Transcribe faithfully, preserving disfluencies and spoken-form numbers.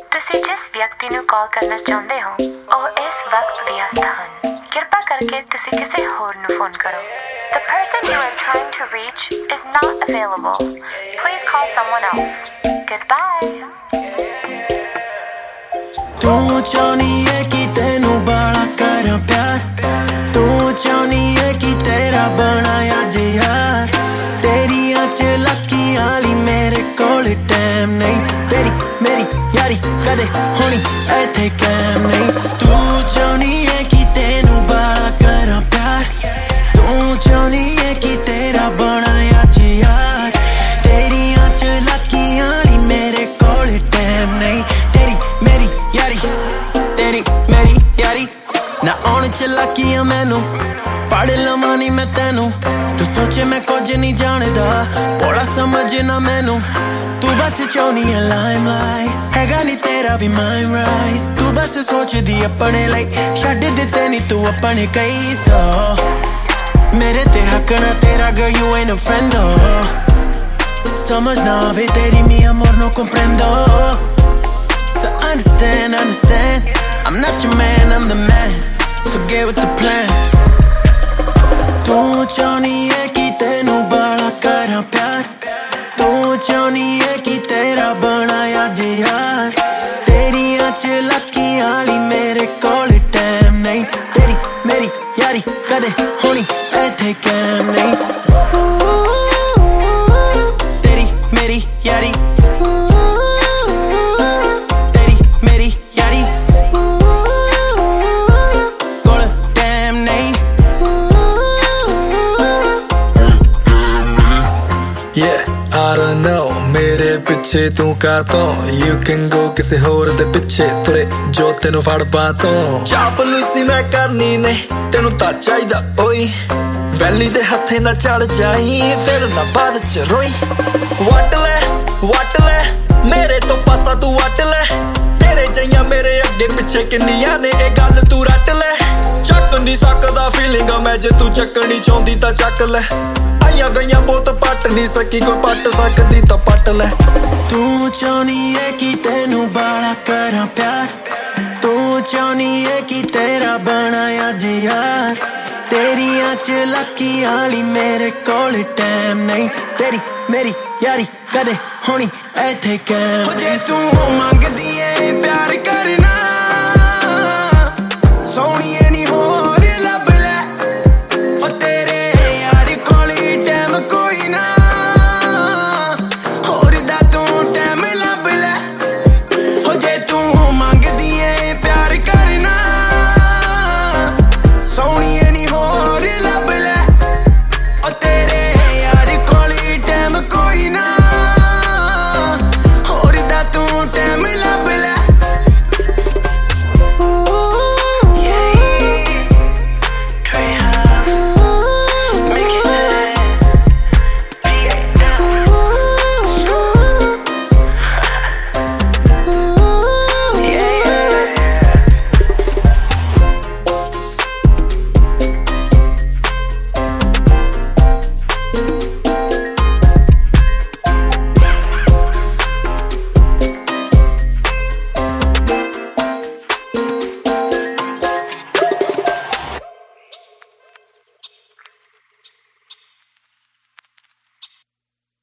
ਤੁਸੀਂ ਜਿਸ ਵਿਅਕਤੀ ਨੂੰ ਕਾਲ ਕਰਨਾ ਚਾਹੁੰਦੇ ਹੋ ਉਹ ਇਸ ਵਕਤ ਵਿਅਸਤ ਹਨ। ਕਿਰਪਾ ਕਰਕੇ ਤੁਸੀਂ ਕਿਸੇ ਹੋਰ ਨੂੰ ਫੋਨ ਕਰੋ। The person you are trying to reach is not available. Please call someone else. Goodbye. ਤੂੰ ਚਾਹੁੰਦੀ ਏ ਕਿ ਤੈਨੂੰ ਬਾਲਾ ਕਰਾਂ ਪਿਆਰ, ਤੂੰ ਚਾਹੁੰਦੀ ਏ ਕਿ ਤੇਰਾ ਬਣਾ ਅੱਜ ਯਾਰ। ਤੇਰੀਆਂ ਚਲਾਕੀਆਂ ਲਈ ਮੇਰੇ ਕੋਲ ਟਾਈਮ ਨਹੀਂ, ਤੇਰੀ ਮੇਰੀ ਯਾਰੀ ਕਦੇ ਹੋਣੀ ਇੱਥੇ ਕਾਇਮ ਨਹੀਂ। ਤੂੰ ਚਾਹੁੰਦੀ ਏ ਕਿ ਤੈਨੂੰ ਬਾਲਾ ਕਰਾਂ ਪਿਆਰ, ਤੂੰ ਚਾਹੁੰਦੀ ਏ ਕਿ ਤੇਰਾ ਬਣਾ ਅੱਜ ਯਾਰ। ਤੇਰੀਆਂ ਚਲਾਕੀਆਂ ਲਈ ਮੇਰੇ ਕੋਲ ਟਾਈਮ ਨਹੀਂ, ਤੇਰੀ ਮੇਰੀ ਯਾਰੀ ਤੇਰੀ ਮੇਰੀ ਯਾਰੀ। ਨਾ ਆਉਣ ਚਲਾਕੀਆਂ ਮੈਨੂੰ ਪੜ ਲਵਾਂ ਨੀ ਮੈਂ ਤੈਨੂੰ, ਤੂੰ ਸੋਚੇ ਮੈਂ ਕੁਝ ਨਹੀਂ ਜਾਣਦਾ ਭੋਲਾ ਸਮਝਣਾ ਮੈਨੂੰ। ਤੂੰ ਬਸ ਚਾਹੁੰਦੀ ਏ ਲਾਈਮਲਾਈਟ, ਹੈਗਾ ਨੀ ਤੇਰਾ ਵੀ ਮਾਈਂਡ ਰਾਈਟ। ਤੂੰ ਬਸ ਸੋਚਦੀ ਆਪਣੇ ਲਈ, ਛੱਡ ਦਿੱਤੇ ਨੀ ਤੂੰ ਆਪਣੇ ਕਈ ਸੌ। ਮੇਰੇ ਤੇ ਹੱਕ ਨਾ ਤੇਰਾ girl you ain't a friend oh। ਸਮਝ ਨਾ ਆਵੇ ਤੇਰੀ mi amor no comprendo। So understand, understand, I'm not your man, I'm the man, so get with the plan। ਤੂੰ ਚਾਹੁੰਦੀ ਏ ਕਿ ਤੈਨੂੰ ਬਾਲਾ ਕਰਾਂ ਪਿਆਰ, ਤੂੰ ਚਾਹੁੰਦੀ ਏ ਕਿ ਤੇਰਾ ਬਣਾ ਅੱਜ ਯਾਰ। ਤੇਰੀਆਂ ਚਲਾਕੀਆਂ ਲਈ ਮੇਰੇ ਕੋਲ ਟਾਈਮ ਨਹੀਂ, ਤੇਰੀ ਮੇਰੀ ਯਾਰੀ ਕਦੇ ਹੋਣੀ ਇੱਥੇ ਕਾਇਮ ਨਹੀਂ। ਤੇਰੀ ਮੇਰੀ ਯਾਰੀ, ਤੇਰੀ ਮੇਰੀ ਯਾਰੀ ਕੋਲ ਟਾਈਮ ਨਹੀਂ। Yeah, I don't know, ਮੇਰੇ ਪਿੱਛੇ ਤੂੰ ਕਾਤੋਂ You can go ਕਿਸੇ ਹੋਰ ਦੇ ਪਿੱਛੇ ਤੁਰੇ ਜੋ ਤੈਨੂੰ ਫੜ ਪਾਤੋਂ। ਚਾਪਲੂਸੀ ਮੈਂ ਕਰਨੀ ਨਹੀਂ ਤੈਨੂੰ ਤਾਂ ਚਾਹੀਦਾ ਓਏ, ਵੈਲੀ ਦੇ ਹੱਥੇ ਨਾ ਚੜ ਜਾਈ ਫਿਰ ਨਾ ਬਾਅਦ ਚ ਰੋਈ। ਵੱਟ ਲੈ ਵੱਟ ਲੈ ਮੇਰੇ ਤੋਂ ਪਾਸਾ ਤੂੰ ਵੱਟ ਲੈ, ਤੇਰੇ ਜਈਆਂ ਮੇਰੇ ਅੱਗੇ ਪਿੱਛੇ ਕਿੰਨੀਆਂ ਨੇ ਇਹ ਗੱਲ ਤੂੰ ਰੱਟ ਲੈ। ਚੱਕ ਨਹੀਂ ਸਕਦਾ ਫੀਲਿੰਗ ਮੈਂ ਜੇ ਤੂੰ ਚੱਕਣੀ ਚਾਹੁੰਦੀ ਤਾਂ ਚੱਕ ਲੈ। ਆਈਆਂ ਗਈਆਂ ਬਹੁਤ ਪੱਟ ਨਹੀਂ ਸਕੀ ਕੋਈ ਪੱਟ ਸਕਦੀ ਤਾਂ ਪੱਟ ਲੈ। ਤੂੰ ਚਾਹੁੰਦੀ ਏ ਕਿ ਤੈਨੂੰ ਬਾਲਾ ਕਰਾਂ ਪਿਆਰ, ਤੂੰ ਚਾਹੁੰਦੀ ਏ ਕਿ ਤੇਰਾ ਬਣਾ ਅੱਜ ਯਾਰ। ਤੇਰੀਆਂ ਚਲਾਕੀਆਂ ਲਈ ਮੇਰੇ ਕੋਲ ਟਾਈਮ ਨਹੀਂ, ਤੇਰੀ ਮੇਰੀ ਯਾਰੀ ਕਦੇ ਹੋਣੀ ਇੱਥੇ ਕਾਇਮ। ਜੇ ਤੂੰ